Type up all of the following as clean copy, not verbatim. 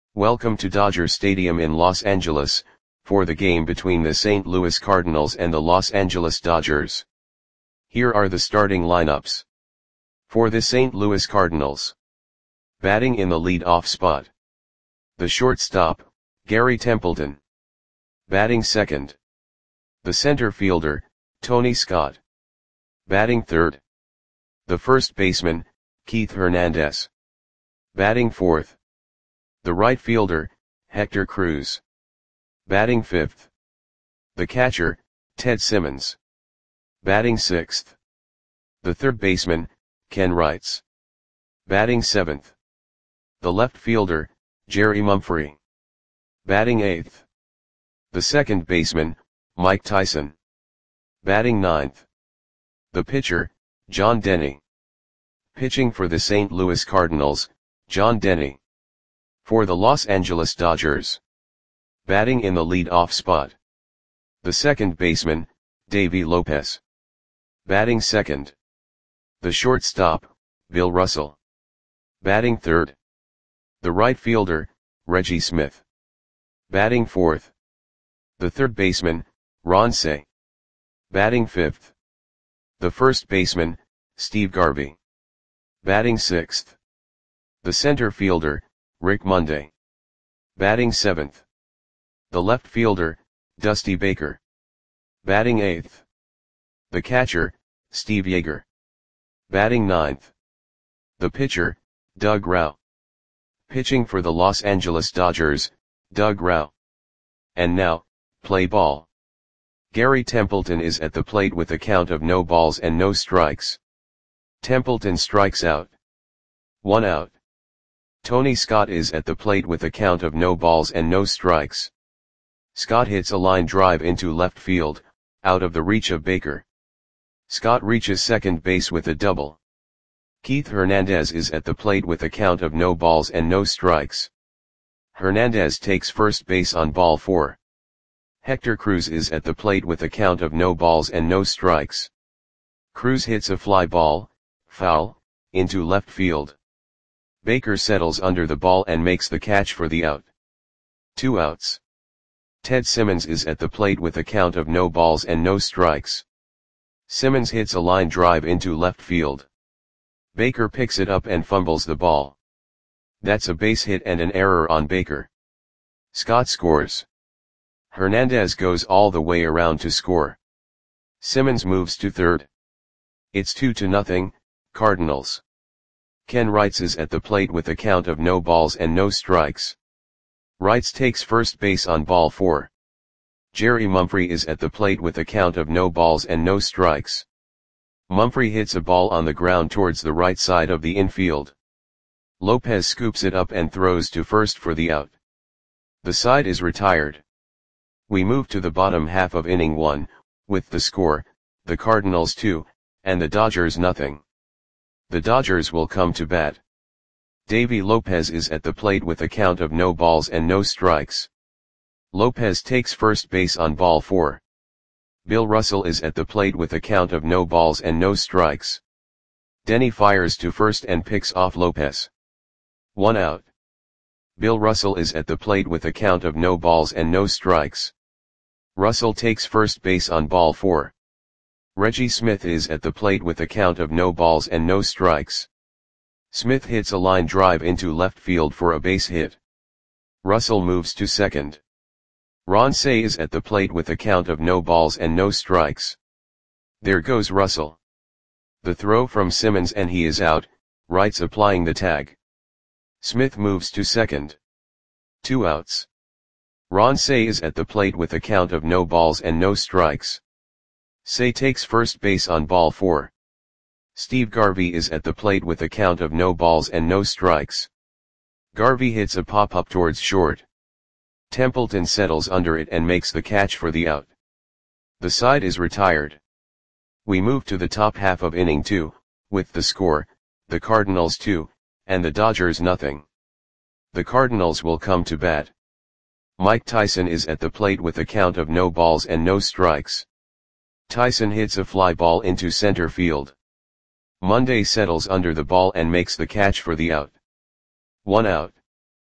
Welcome to Dodger Stadium in Los Angeles, for the game between the St. Louis Cardinals and the Los Angeles Dodgers. Here are the starting lineups. For the St. Louis Cardinals. Batting in the lead-off spot. The shortstop, Gary Templeton. Batting second. The center fielder, Tony Scott. Batting third. The first baseman, Keith Hernandez. Batting fourth. The right fielder, Hector Cruz. Batting fifth. The catcher, Ted Simmons. Batting sixth. The third baseman, Ken Wrights. Batting seventh. The left fielder, Jerry Mumphrey. Batting eighth. The second baseman, Mike Tyson. Batting ninth. The pitcher, John Denny. Pitching for the St. Louis Cardinals, John Denny. For the Los Angeles Dodgers. Batting in the lead-off spot. The second baseman, Davey Lopez. Batting second. The shortstop, Bill Russell. Batting third. The right fielder, Reggie Smith. Batting fourth. The third baseman, Ron Cey. Batting fifth. The first baseman, Steve Garvey. Batting sixth. The center fielder, Rick Monday. Batting seventh. The left fielder, Dusty Baker. Batting eighth. The catcher, Steve Yeager. Batting ninth. The pitcher, Doug Rauch. Pitching for the Los Angeles Dodgers, Doug Rauch. And now, play ball. Gary Templeton is at the plate with a count of no balls and no strikes. Templeton strikes out. 1 out. Tony Scott is at the plate with a count of no balls and no strikes. Scott hits a line drive into left field, out of the reach of Baker. Scott reaches second base with a double. Keith Hernandez is at the plate with a count of no balls and no strikes. Hernandez takes first base on ball 4. Hector Cruz is at the plate with a count of no balls and no strikes. Cruz hits a fly ball, foul, into left field. Baker settles under the ball and makes the catch for the out. 2 outs. Ted Simmons is at the plate with a count of no balls and no strikes. Simmons hits a line drive into left field. Baker picks it up and fumbles the ball. That's a base hit and an error on Baker. Scott scores. Hernandez goes all the way around to score. Simmons moves to third. It's 2-0, Cardinals. Ken Wrights is at the plate with a count of no balls and no strikes. Wrights takes first base on ball 4. Jerry Mumphrey is at the plate with a count of no balls and no strikes. Mumphrey hits a ball on the ground towards the right side of the infield. Lopez scoops it up and throws to first for the out. The side is retired. We move to the bottom half of inning 1, with the score, the Cardinals 2, and the Dodgers nothing. The Dodgers will come to bat. Davey Lopez is at the plate with a count of no balls and no strikes. Lopez takes first base on ball 4. Bill Russell is at the plate with a count of no balls and no strikes. Denny fires to first and picks off Lopez. 1 out. Bill Russell is at the plate with a count of no balls and no strikes. Russell takes first base on ball 4. Reggie Smith is at the plate with a count of no balls and no strikes. Smith hits a line drive into left field for a base hit. Russell moves to second. Ron Cey is at the plate with a count of no balls and no strikes. There goes Russell. The throw from Simmons and he is out, Wrights applying the tag. Smith moves to second. 2 outs. Ron Cey is at the plate with a count of no balls and no strikes. Cey takes first base on ball 4. Steve Garvey is at the plate with a count of no balls and no strikes. Garvey hits a pop-up towards short. Templeton settles under it and makes the catch for the out. The side is retired. We move to the top half of inning 2, with the score, the Cardinals 2, and the Dodgers nothing. The Cardinals will come to bat. Mike Tyson is at the plate with a count of no balls and no strikes. Tyson hits a fly ball into center field. Monday settles under the ball and makes the catch for the out. 1 out.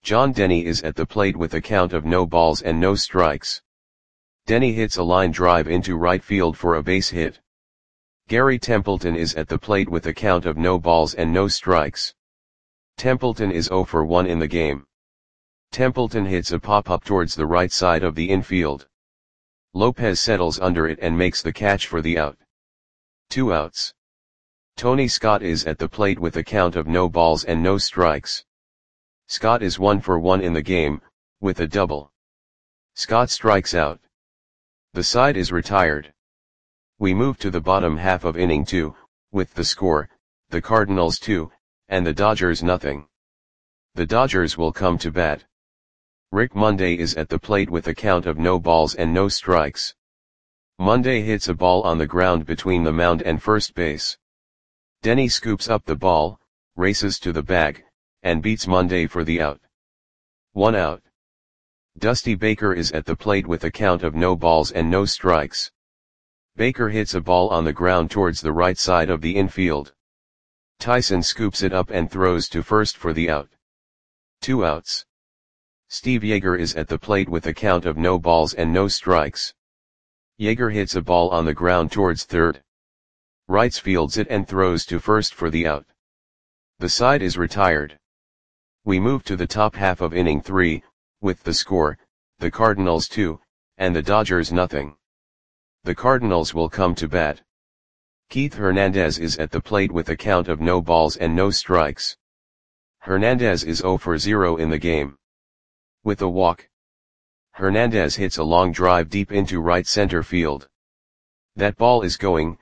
John Denny is at the plate with a count of no balls and no strikes. Denny hits a line drive into right field for a base hit. Gary Templeton is at the plate with a count of no balls and no strikes. Templeton is 0 for 1 in the game. Templeton hits a pop-up towards the right side of the infield. Lopez settles under it and makes the catch for the out. 2 outs. Tony Scott is at the plate with a count of no balls and no strikes. Scott is 1 for 1 in the game, with a double. Scott strikes out. The side is retired. We move to the bottom half of inning 2, with the score, the Cardinals 2, and the Dodgers nothing. The Dodgers will come to bat. Rick Monday is at the plate with a count of no balls and no strikes. Monday hits a ball on the ground between the mound and first base. Denny scoops up the ball, races to the bag, and beats Monday for the out. 1 out. Dusty Baker is at the plate with a count of no balls and no strikes. Baker hits a ball on the ground towards the right side of the infield. Tyson scoops it up and throws to first for the out. 2 outs. Steve Yeager is at the plate with a count of no balls and no strikes. Yeager hits a ball on the ground towards third. Wrights fields it and throws to first for the out. The side is retired. We move to the top half of inning 3, with the score, the Cardinals 2, and the Dodgers nothing. The Cardinals will come to bat. Keith Hernandez is at the plate with a count of no balls and no strikes. Hernandez is 0 for 0 in the game. With a walk. Hernandez hits a long drive deep into right center field. That ball is gone.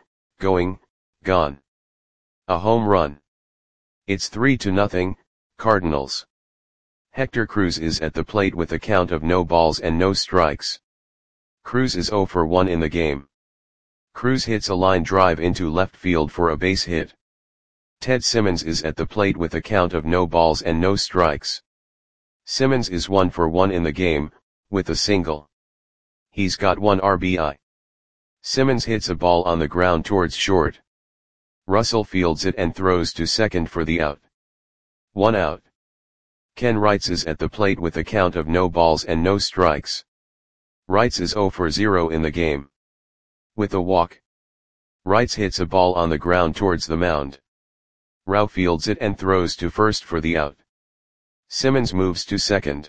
A home run. It's 3-0, Cardinals. Hector Cruz is at the plate with a count of no balls and no strikes. Cruz is 0 for 1 in the game. Cruz hits a line drive into left field for a base hit. Ted Simmons is at the plate with a count of no balls and no strikes. Simmons is 1 for 1 in the game, with a single. He's got 1 RBI. Simmons hits a ball on the ground towards short. Russell fields it and throws to second for the out. 1 out. Ken Wrights is at the plate with a count of no balls and no strikes. Wrights is 0 for 0 in the game. With a walk. Wrights hits a ball on the ground towards the mound. Rao fields it and throws to first for the out. Simmons moves to second.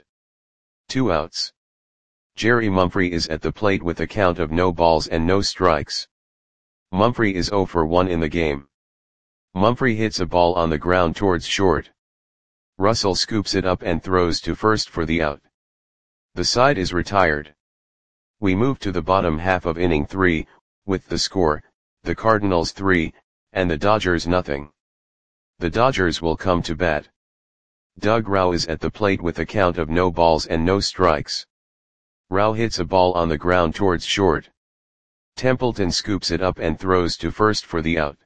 2 outs. Jerry Mumphrey is at the plate with a count of no balls and no strikes. Mumphrey is 0 for 1 in the game. Mumphrey hits a ball on the ground towards short. Russell scoops it up and throws to first for the out. The side is retired. We move to the bottom half of inning 3, with the score, the Cardinals 3, and the Dodgers nothing. The Dodgers will come to bat. Doug Rauch is at the plate with a count of no balls and no strikes. Rauch hits a ball on the ground towards short. Templeton scoops it up and throws to first for the out.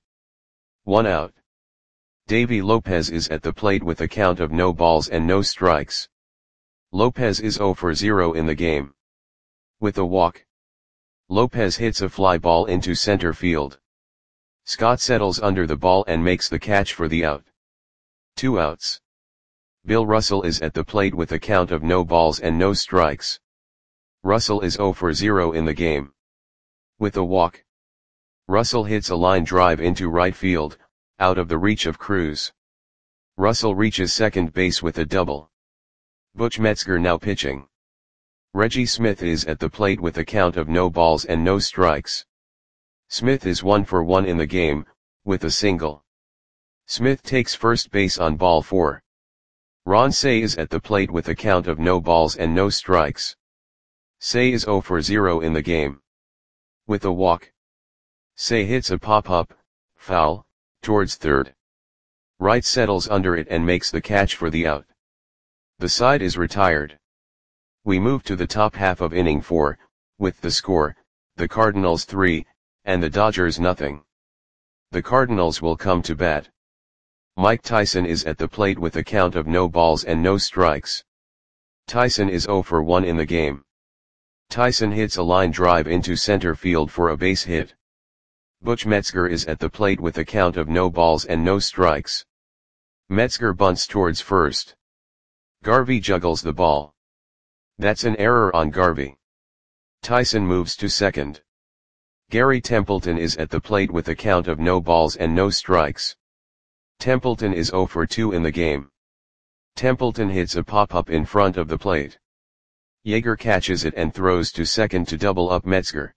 1 out. Davey Lopez is at the plate with a count of no balls and no strikes. Lopez is 0 for 0 in the game. With a walk. Lopez hits a fly ball into center field. Scott settles under the ball and makes the catch for the out. 2 outs. Bill Russell is at the plate with a count of no balls and no strikes. Russell is 0 for 0 in the game. With a walk. Russell hits a line drive into right field, out of the reach of Cruz. Russell reaches second base with a double. Butch Metzger now pitching. Reggie Smith is at the plate with a count of no balls and no strikes. Smith is 1 for 1 in the game, with a single. Smith takes first base on ball 4. Ron Cey is at the plate with a count of no balls and no strikes. Cey is 0 for 0 in the game. With a walk. Cey hits a pop-up, foul, towards third. Wright settles under it and makes the catch for the out. The side is retired. We move to the top half of inning 4, with the score, the Cardinals 3, and the Dodgers nothing. The Cardinals will come to bat. Mike Tyson is at the plate with a count of no balls and no strikes. Tyson is 0 for 1 in the game. Tyson hits a line drive into center field for a base hit. Butch Metzger is at the plate with a count of no balls and no strikes. Metzger bunts towards first. Garvey juggles the ball. That's an error on Garvey. Tyson moves to second. Gary Templeton is at the plate with a count of no balls and no strikes. Templeton is 0 for 2 in the game. Templeton hits a pop-up in front of the plate. Yeager catches it and throws to second to double up Metzger.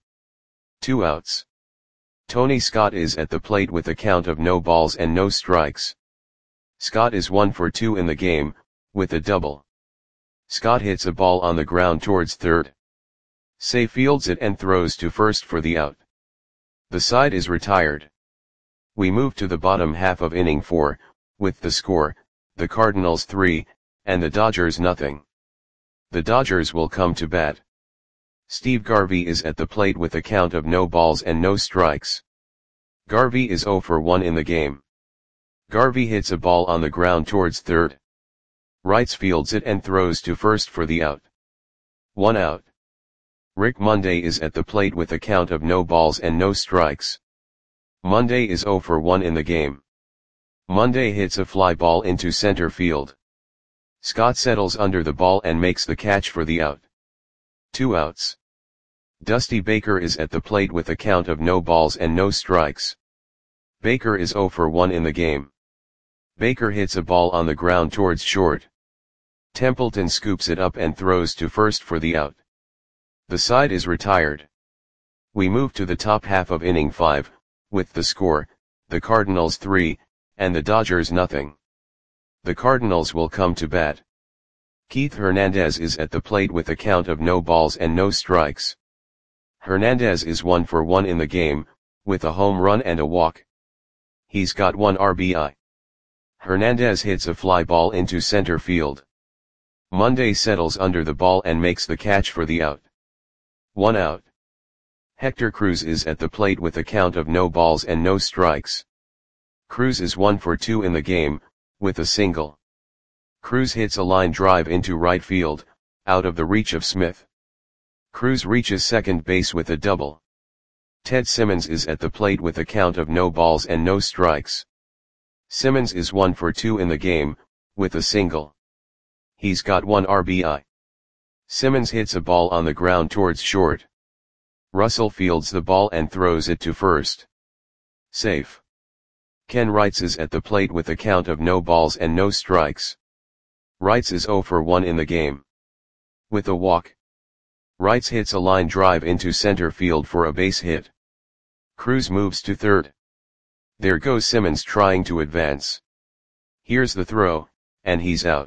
2 outs. Tony Scott is at the plate with a count of no balls and no strikes. Scott is 1 for 2 in the game, with a double. Scott hits a ball on the ground towards third. Say fields it and throws to first for the out. The side is retired. We move to the bottom half of inning 4, with the score, the Cardinals 3, and the Dodgers nothing. The Dodgers will come to bat. Steve Garvey is at the plate with a count of no balls and no strikes. Garvey is 0 for 1 in the game. Garvey hits a ball on the ground towards third. Wrights fields it and throws to first for the out. 1 out. Rick Monday is at the plate with a count of no balls and no strikes. Monday is 0 for 1 in the game. Monday hits a fly ball into center field. Scott settles under the ball and makes the catch for the out. 2 outs. Dusty Baker is at the plate with a count of no balls and no strikes. Baker is 0 for 1 in the game. Baker hits a ball on the ground towards short. Templeton scoops it up and throws to first for the out. The side is retired. We move to the top half of inning 5, with the score, the Cardinals 3, and the Dodgers nothing. The Cardinals will come to bat. Keith Hernandez is at the plate with a count of no balls and no strikes. Hernandez is 1 for 1 in the game, with a home run and a walk. He's got 1 RBI. Hernandez hits a fly ball into center field. Monday settles under the ball and makes the catch for the out. 1 out. Hector Cruz is at the plate with a count of no balls and no strikes. Cruz is 1 for 2 in the game, with a single. Cruz hits a line drive into right field, out of the reach of Smith. Cruz reaches second base with a double. Ted Simmons is at the plate with a count of no balls and no strikes. Simmons is 1 for 2 in the game, with a single. He's got 1 RBI. Simmons hits a ball on the ground towards short. Russell fields the ball and throws it to first. Safe. Ken Wrights is at the plate with a count of no balls and no strikes. Wrights is 0 for 1 in the game. With a walk. Wrights hits a line drive into center field for a base hit. Cruz moves to third. There goes Simmons trying to advance. Here's the throw, and he's out.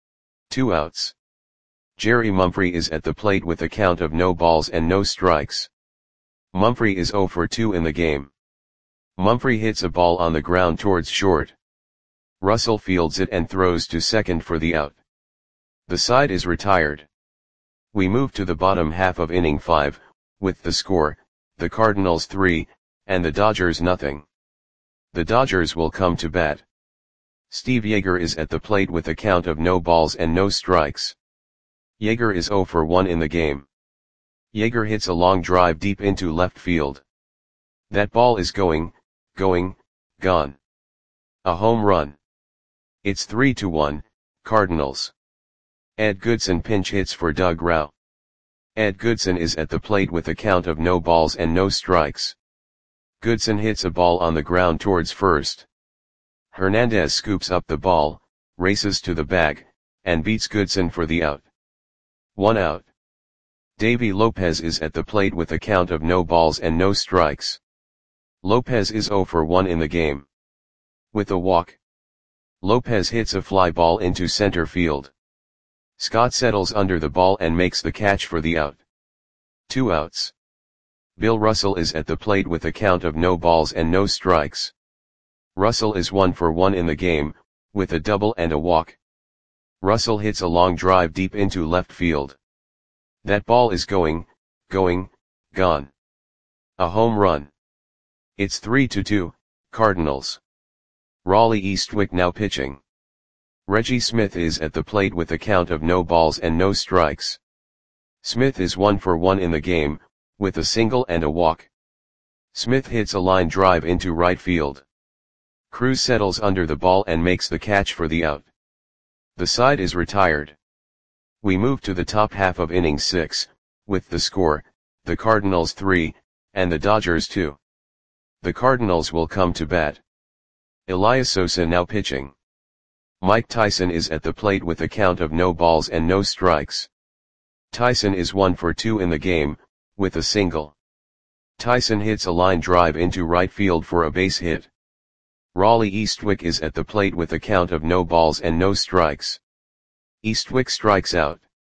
2 outs. Jerry Mumphrey is at the plate with a count of no balls and no strikes. Mumphrey is 0 for 2 in the game. Mumphrey hits a ball on the ground towards short. Russell fields it and throws to second for the out. The side is retired. We move to the bottom half of inning 5, with the score, the Cardinals 3, and the Dodgers nothing. The Dodgers will come to bat. Steve Yeager is at the plate with a count of no balls and no strikes. Yeager is 0 for 1 in the game. Yeager hits a long drive deep into left field. That ball is going, gone. A home run. It's 3-1, Cardinals. Ed Goodson pinch hits for Doug Rauch. Ed Goodson is at the plate with a count of no balls and no strikes. Goodson hits a ball on the ground towards first. Hernandez scoops up the ball, races to the bag, and beats Goodson for the out. 1 out. Davey Lopez is at the plate with a count of no balls and no strikes. Lopez is 0 for 1 in the game. With a walk. Lopez hits a fly ball into center field. Scott settles under the ball and makes the catch for the out. 2 outs. Bill Russell is at the plate with a count of no balls and no strikes. Russell is 1 for 1 in the game, with a double and a walk. Russell hits a long drive deep into left field. That ball is going, gone. A home run. It's 3-2, Cardinals. Raleigh Eastwick now pitching. Reggie Smith is at the plate with a count of no balls and no strikes. Smith is 1 for 1 in the game, with a single and a walk. Smith hits a line drive into right field. Cruz settles under the ball and makes the catch for the out. The side is retired. We move to the top half of inning 6, with the score, the Cardinals 3, and the Dodgers 2. The Cardinals will come to bat. Elias Sosa now pitching. Mike Tyson is at the plate with a count of no balls and no strikes. Tyson is 1 for 2 in the game, with a single. Tyson hits a line drive into right field for a base hit. Raleigh Eastwick is at the plate with a count of no balls and no strikes. Eastwick strikes out.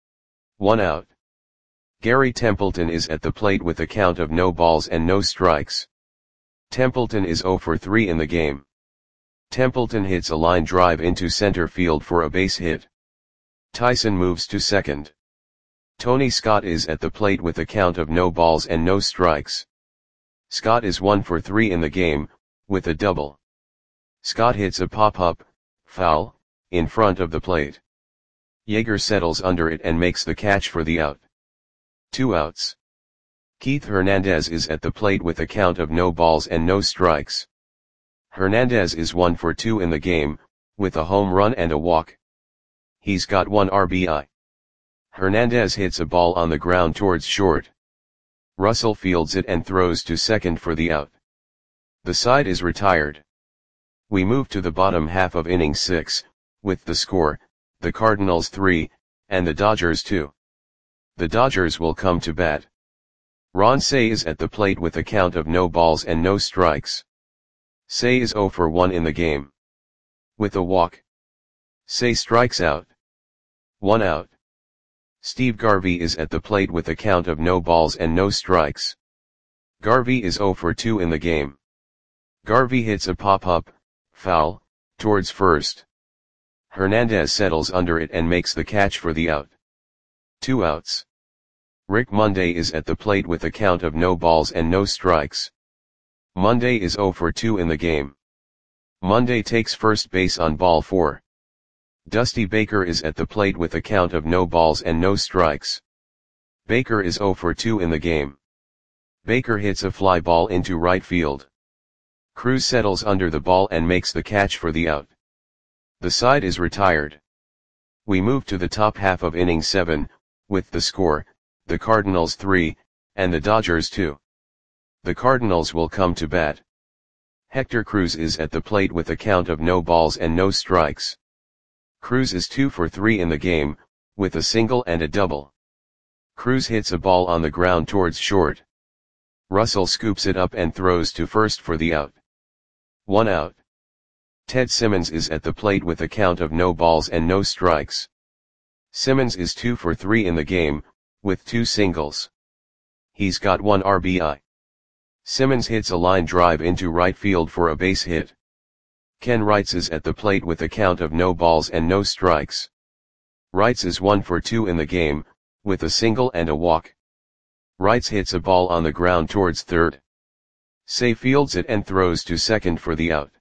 1 out. Gary Templeton is at the plate with a count of no balls and no strikes. Templeton is 0 for 3 in the game. Templeton hits a line drive into center field for a base hit. Tyson moves to second. Tony Scott is at the plate with a count of no balls and no strikes. Scott is 1 for 3 in the game, with a double. Scott hits a pop-up, foul, in front of the plate. Yeager settles under it and makes the catch for the out. 2 outs. Keith Hernandez is at the plate with a count of no balls and no strikes. Hernandez is 1 for 2 in the game, with a home run and a walk. He's got 1 RBI. Hernandez hits a ball on the ground towards short. Russell fields it and throws to second for the out. The side is retired. We move to the bottom half of inning 6, with the score, the Cardinals 3, and the Dodgers 2. The Dodgers will come to bat. Ron Cey is at the plate with a count of no balls and no strikes. Cey is 0 for 1 in the game. With a walk. Cey strikes out. 1 out. Steve Garvey is at the plate with a count of no balls and no strikes. Garvey is 0 for 2 in the game. Garvey hits a pop-up, foul, towards first. Hernandez settles under it and makes the catch for the out. 2 outs. Rick Monday is at the plate with a count of no balls and no strikes. Monday is 0 for 2 in the game. Monday takes first base on ball 4. Dusty Baker is at the plate with a count of no balls and no strikes. Baker is 0 for 2 in the game. Baker hits a fly ball into right field. Cruz settles under the ball and makes the catch for the out. The side is retired. We move to the top half of inning 7, with the score, the Cardinals 3, and the Dodgers 2. The Cardinals will come to bat. Hector Cruz is at the plate with a count of no balls and no strikes. Cruz is 2 for 3 in the game, with a single and a double. Cruz hits a ball on the ground towards short. Russell scoops it up and throws to first for the out. 1 out. Ted Simmons is at the plate with a count of no balls and no strikes. Simmons is 2 for 3 in the game, with 2 singles. He's got 1 RBI. Simmons hits a line drive into right field for a base hit. Ken Wrights is at the plate with a count of no balls and no strikes. Wrights is 1 for 2 in the game, with a single and a walk. Wrights hits a ball on the ground towards third. Cey fields it and throws to second for the out.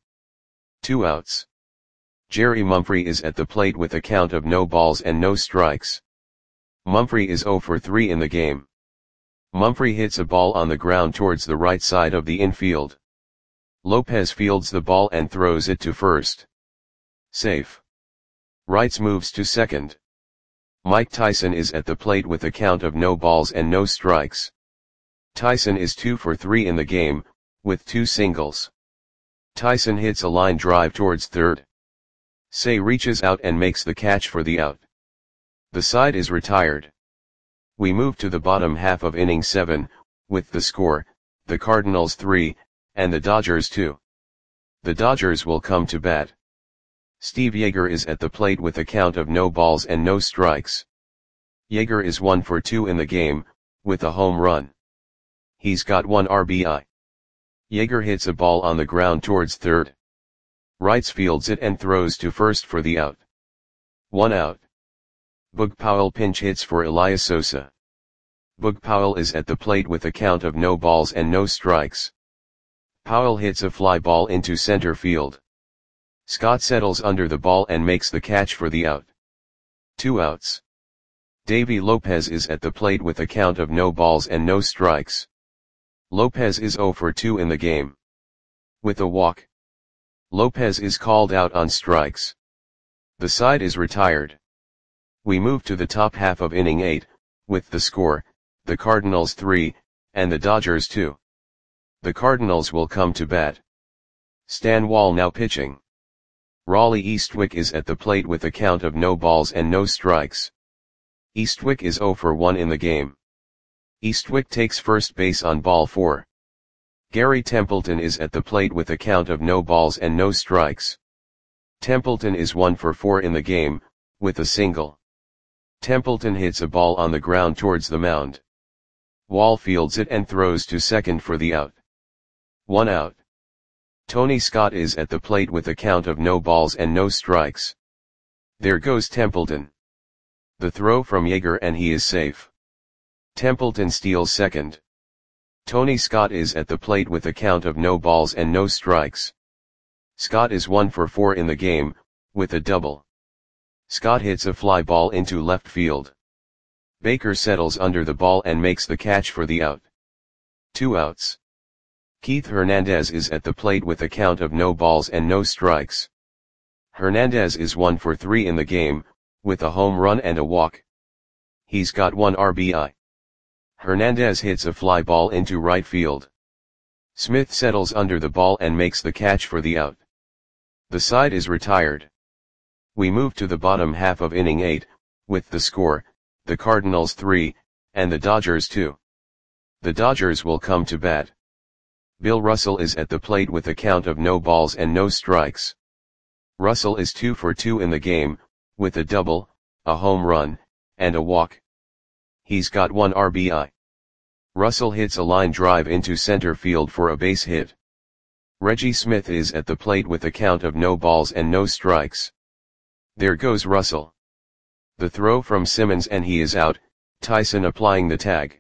2 outs. Jerry Mumphrey is at the plate with a count of no balls and no strikes. Mumphrey is 0 for 3 in the game. Mumphrey hits a ball on the ground towards the right side of the infield. Lopez fields the ball and throws it to first. Safe. Wrights moves to second. Mike Tyson is at the plate with a count of no balls and no strikes. Tyson is 2 for 3 in the game, with 2 singles. Tyson hits a line drive towards third. Cey reaches out and makes the catch for the out. The side is retired. We move to the bottom half of inning 7, with the score, the Cardinals 3, and the Dodgers 2. The Dodgers will come to bat. Steve Yeager is at the plate with a count of no balls and no strikes. Yeager is 1 for 2 in the game, with a home run. He's got 1 RBI. Yeager hits a ball on the ground towards third. Wrights fields it and throws to first for the out. 1 out. Boog Powell pinch hits for Elias Sosa. Boog Powell is at the plate with a count of no balls and no strikes. Powell hits a fly ball into center field. Scott settles under the ball and makes the catch for the out. 2 outs. Davy Lopez is at the plate with a count of no balls and no strikes. Lopez is 0 for 2 in the game. With a walk. Lopez is called out on strikes. The side is retired. We move to the top half of inning 8, with the score, the Cardinals 3, and the Dodgers 2. The Cardinals will come to bat. Stan Wall now pitching. Raleigh Eastwick is at the plate with a count of no balls and no strikes. Eastwick is 0 for 1 in the game. Eastwick takes first base on ball 4. Gary Templeton is at the plate with a count of no balls and no strikes. Templeton is 1 for 4 in the game, with a single. Templeton hits a ball on the ground towards the mound. Wall fields it and throws to second for the out. 1 out. Tony Scott is at the plate with a count of no balls and no strikes. There goes Templeton. The throw from Yeager and he is safe. Templeton steals second. Tony Scott is at the plate with a count of no balls and no strikes. Scott is 1 for 4 in the game, with a double. Scott hits a fly ball into left field. Baker settles under the ball and makes the catch for the out. 2 outs. Keith Hernandez is at the plate with a count of no balls and no strikes. Hernandez is 1 for 3 in the game, with a home run and a walk. He's got 1 RBI. Hernandez hits a fly ball into right field. Smith settles under the ball and makes the catch for the out. The side is retired. We move to the bottom half of inning 8, with the score, the Cardinals 3, and the Dodgers 2. The Dodgers will come to bat. Bill Russell is at the plate with a count of no balls and no strikes. Russell is 2 for 2 in the game, with a double, a home run, and a walk. He's got 1 RBI. Russell hits a line drive into center field for a base hit. Reggie Smith is at the plate with a count of no balls and no strikes. There goes Russell. The throw from Simmons and he is out, Tyson applying the tag.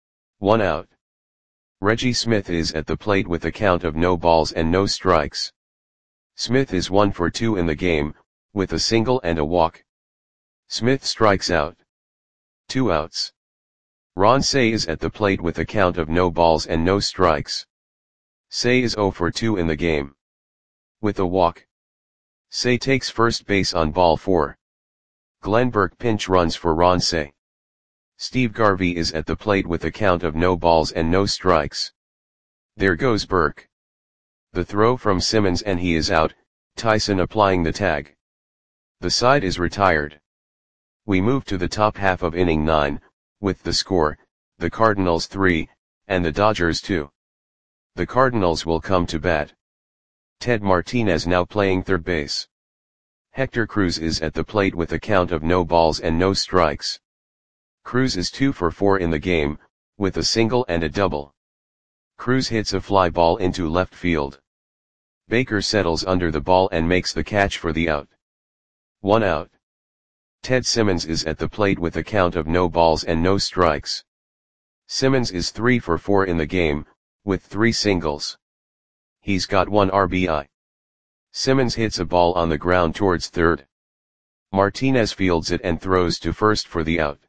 1 out. Reggie Smith is at the plate with a count of no balls and no strikes. Smith is 1 for 2 in the game, with a single and a walk. Smith strikes out. 2 outs. Ron Cey is at the plate with a count of no balls and no strikes. Cey is 0 for 2 in the game. With a walk. Cey takes first base on ball 4. Glenn Burke pinch runs for Ron Cey. Steve Garvey is at the plate with a count of no balls and no strikes. There goes Burke. The throw from Simmons and he is out, Tyson applying the tag. The side is retired. We move to the top half of inning 9, with the score, the Cardinals 3, and the Dodgers 2. The Cardinals will come to bat. Ted Martinez now playing third base. Hector Cruz is at the plate with a count of no balls and no strikes. Cruz is 2 for 4 in the game, with a single and a double. Cruz hits a fly ball into left field. Baker settles under the ball and makes the catch for the out. 1 out. Ted Simmons is at the plate with a count of no balls and no strikes. Simmons is 3 for 4 in the game, with 3 singles. He's got 1 RBI. Simmons hits a ball on the ground towards third. Martinez fields it and throws to first for the out.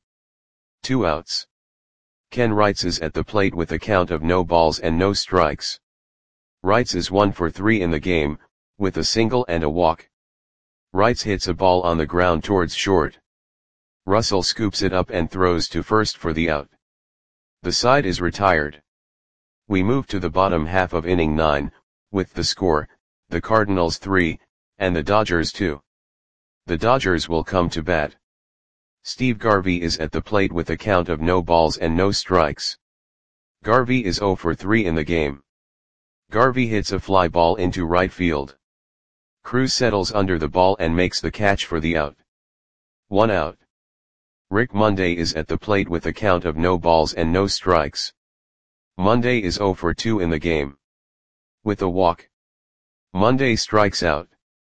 2 outs. Ken Wrights is at the plate with a count of no balls and no strikes. Wrights is 1 for 3 in the game, with a single and a walk. Wrights hits a ball on the ground towards short. Russell scoops it up and throws to first for the out. The side is retired. We move to the bottom half of inning 9, with the score, the Cardinals 3, and the Dodgers 2. The Dodgers will come to bat. Steve Garvey is at the plate with a count of no balls and no strikes. Garvey is 0 for 3 in the game. Garvey hits a fly ball into right field. Cruz settles under the ball and makes the catch for the out. 1 out. Rick Monday is at the plate with a count of no balls and no strikes. Monday is 0 for 2 in the game. With a walk. Monday strikes out.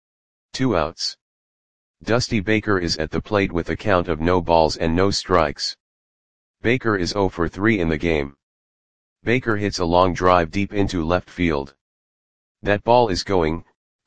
2 outs. Dusty Baker is at the plate with a count of no balls and no strikes. Baker is 0 for 3 in the game. Baker hits a long drive deep into left field. That ball is going,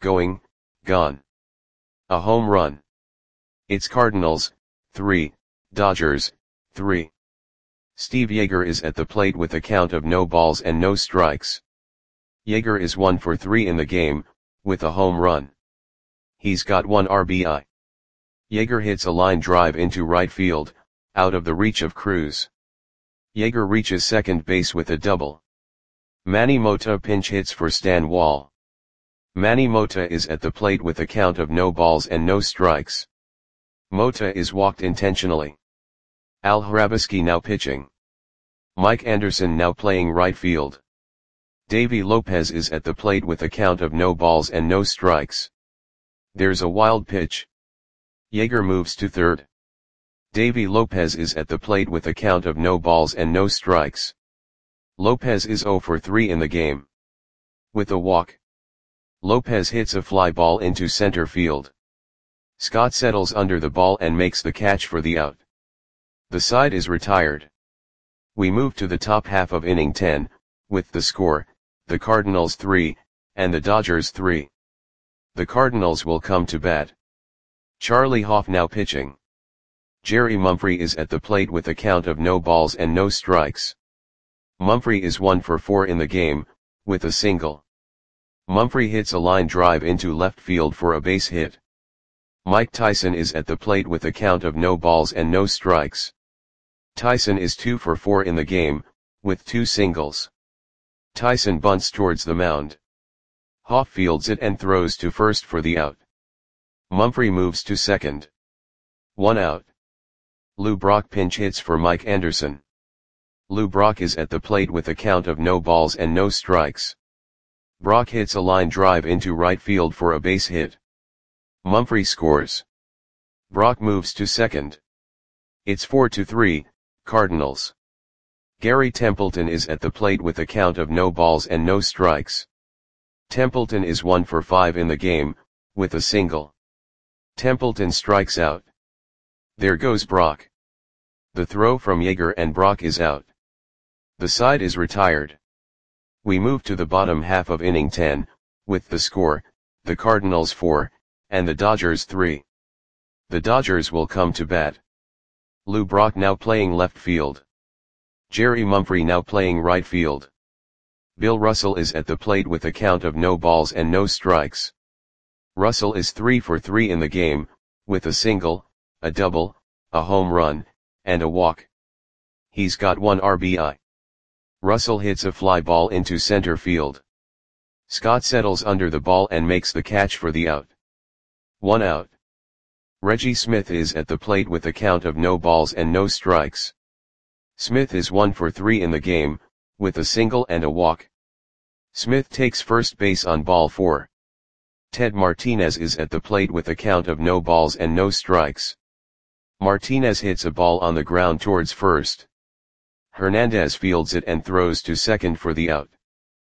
gone. A home run. It's Cardinals, 3, Dodgers, 3. Steve Yeager is at the plate with a count of no balls and no strikes. Yeager is 1 for 3 in the game, with a home run. He's got 1 RBI. Yeager hits a line drive into right field, out of the reach of Cruz. Yeager reaches second base with a double. Manny Mota pinch hits for Stan Wall. Manny Mota is at the plate with a count of no balls and no strikes. Mota is walked intentionally. Al Hrabosky now pitching. Mike Anderson now playing right field. Davy Lopez is at the plate with a count of no balls and no strikes. There's a wild pitch. Yeager moves to third. Davy Lopez is at the plate with a count of no balls and no strikes. Lopez is 0 for 3 in the game. With a walk, Lopez hits a fly ball into center field. Scott settles under the ball and makes the catch for the out. The side is retired. We move to the top half of inning 10, with the score, the Cardinals 3, and the Dodgers 3. The Cardinals will come to bat. Charlie Hoff now pitching. Jerry Mumphrey is at the plate with a count of no balls and no strikes. Mumphrey is 1 for 4 in the game, with a single. Mumphrey hits a line drive into left field for a base hit. Mike Tyson is at the plate with a count of no balls and no strikes. Tyson is 2 for 4 in the game, with 2 singles. Tyson bunts towards the mound. Hoff fields it and throws to first for the out. Mumphrey moves to second. 1 out. Lou Brock pinch hits for Mike Anderson. Lou Brock is at the plate with a count of no balls and no strikes. Brock hits a line drive into right field for a base hit. Mumphrey scores. Brock moves to second. It's 4-3, Cardinals. Gary Templeton is at the plate with a count of no balls and no strikes. Templeton is 1 for 5 in the game, with a single. Templeton strikes out. There goes Brock. The throw from Yeager and Brock is out. The side is retired. We move to the bottom half of inning 10, with the score, the Cardinals 4, and the Dodgers 3. The Dodgers will come to bat. Lou Brock now playing left field. Jerry Mumphrey now playing right field. Bill Russell is at the plate with a count of no balls and no strikes. Russell is 3 for 3 in the game, with a single, a double, a home run, and a walk. He's got 1 RBI. Russell hits a fly ball into center field. Scott settles under the ball and makes the catch for the out. 1 out. Reggie Smith is at the plate with a count of no balls and no strikes. Smith is 1 for 3 in the game, with a single and a walk. Smith takes first base on ball 4. Ted Martinez is at the plate with a count of no balls and no strikes. Martinez hits a ball on the ground towards first. Hernandez fields it and throws to second for the out.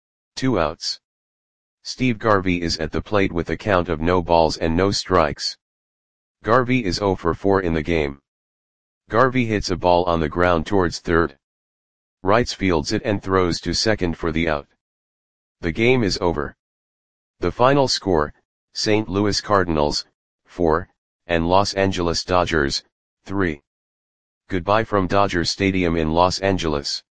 2 outs. Steve Garvey is at the plate with a count of no balls and no strikes. Garvey is 0 for 4 in the game. Garvey hits a ball on the ground towards third. Wrights fields it and throws to second for the out. The game is over. The final score, St. Louis Cardinals, 4, and Los Angeles Dodgers, 3. Goodbye from Dodger Stadium in Los Angeles.